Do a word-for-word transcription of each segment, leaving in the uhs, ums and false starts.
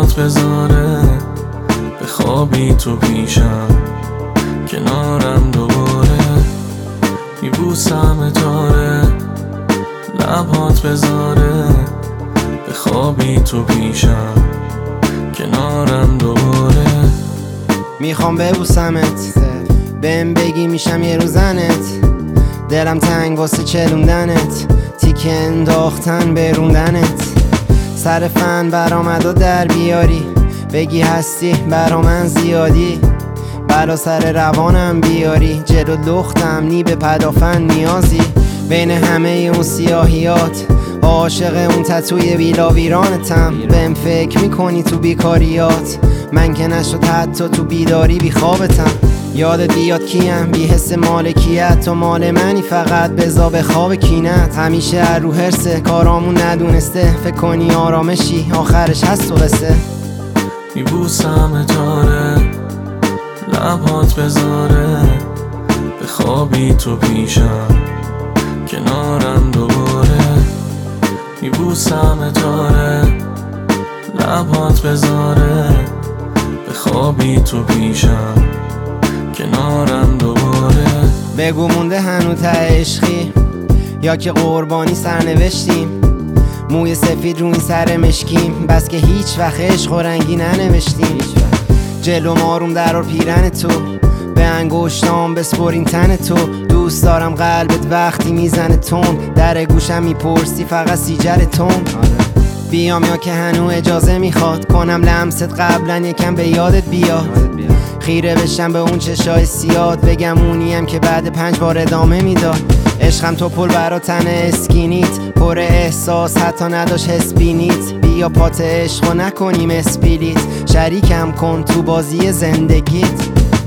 لبات بذاره بخوابی تو پیشم کنارم دوباره میبوسم تاره لبات بذاره بخوابی تو پیشم کنارم دوباره میخوام ببوسمت بهم بگی میشم یه روزنت دلم تنگ واسه چلوندنت تیکه انداختن بروندنت سر فن برآمد و در بیاری بگی هستی برا من زیادی بلا سر روانم بیاری جلو لختم نی به پدافن نیازی بین همه اون سیاهیات عاشق اون تتوی ویلا ویرانتم بهم فکر میکنی تو بیکاریات من که نشد حتی تو بیداری بی خوابتم یادت بیاد کیم بی حس مالکیت تو مال منی فقط بزا به خواب کینت همیشه هر رو حرسه کارامون ندونسته فکر کنی آرامشی آخرش هست و قصه میبوسم تاره لبات بذاره بخوابی تو پیشم کنارم دوباره میبوسم تاره لبات بذاره بخوابی تو پیشم کنارم دوباره بگو مونده هنو ته عشقی یا که قربانی سرنوشتیم موی سفید رو این سر مشکیم بس که هیچ وقت عشق و رنگی ننوشتیم جلو ماروم درار پیرن تو به انگشتام بسپرین تن تو دوست دارم قلبت وقتی میزنه تون در گوشم میپرسی فقط سیجر تون بیام یا که هنو اجازه میخواد کنم لمست قبلا یکم به یادت بیاد خیره بشم به اون چشای سیاد بگم اونیم که بعد پنج بار ادامه میداد عشقم تو پل برا تن اسکینیت پر احساس حتی نداشت حس بینیت بیا پات عشق و نکنیم اسپیلیت شریکم کن تو بازی زندگیت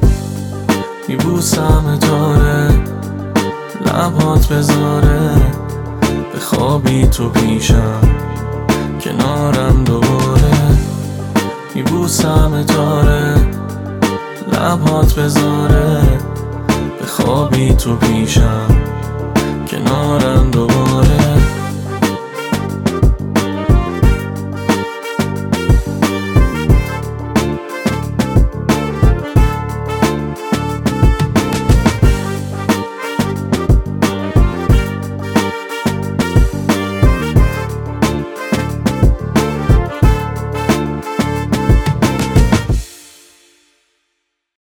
میبوسم تاره لبات بذاره بخوابی تو پیشم کنارم دوباره میبوسم تاره لبات بذاره بخوابی تو پیشم کنارم دوباره